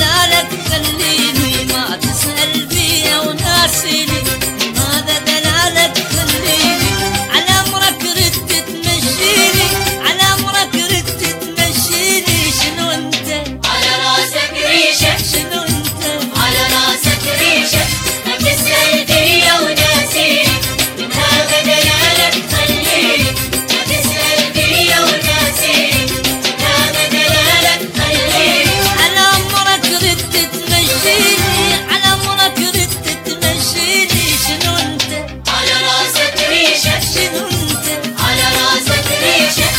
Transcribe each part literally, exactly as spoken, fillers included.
دلالك خليني ما تسأل بيا وناسيني، هذا دلالك خليني على أمرك ردت تمشيني، على أمرك ردت تمشيني. شنو انت على راسك ريشة، شنو انت على راسك ريشة، ما تسأل بيا وناسيني، من هذا دلالك خليني، ما تسأل بيا وناسيني، من هذا دلالك خليني. على أمرك ردت تمشيني، على أمرك ردت تمشيني. شنو انت على راسك ريشة، شنو انت على راسك ريشة.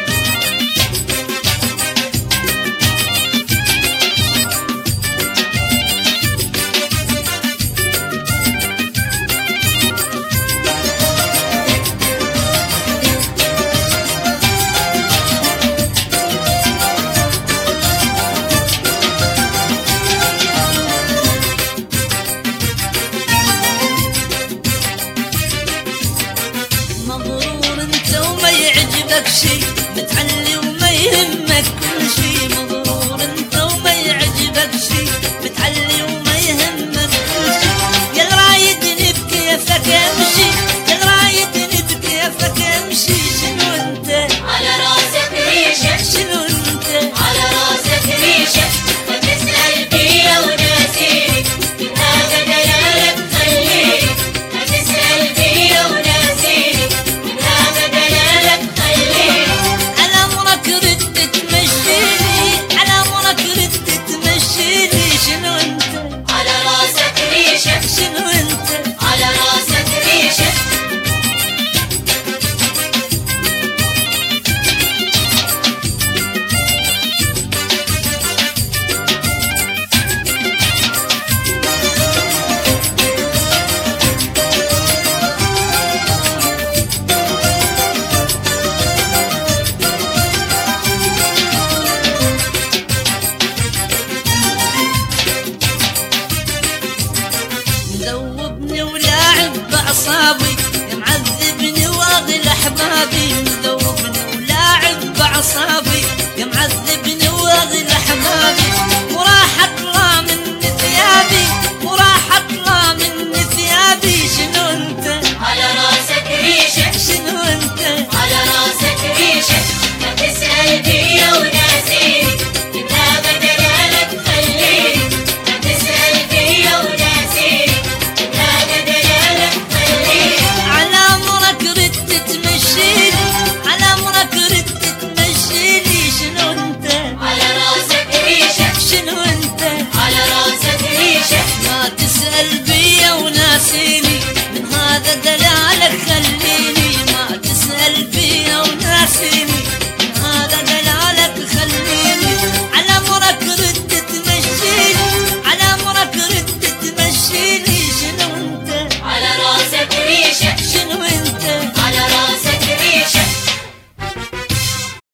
مغرور انت وما يعجبك شي، متعلي وما يهمك كل شي. مغرور انت وما يعجبك شي، متعلي وما يهمك كل شي. يا رايدني بكيفك امشي، يا رايدني بكيفك امشي. شنو انت على راسك ريشة، شنو انت على راسك ريشة، ما تسأل بيا وناسيني، من هذا دلالك خليني، ما تسأل بيا وناسيني، من هذا دلالك خليني. على أمرك ردت تمشيني، على أمرك ردت تمشيني. شنو انت على راسك ريشة، شنو انت على راسك ريشة. مذوبني ولاعب بأعصابي، يا معذبني واغل أحبابي. مذوبني ولاعب بأعصابي، يا معذبني واغل أحبابي. وراح أطلع من ثيابي، وراح أطلع من ثيابي. شنو انت على راسك ريشة، شنو انت على راسك ريشة، ما تسأل بيا وناسيني، من هذا دلالك خليني، ما تسأل بيا وناسيني، من هذا دلالك خليني. على أمرك ردت تمشيني، على أمرك ردت تمشيني. شنو انت على راسك ريشة، شنو انت على راسك ريشة، ما تسأل بيا وناسيني، من هذا دلالك خليني، ما تسأل بيا وناسيني.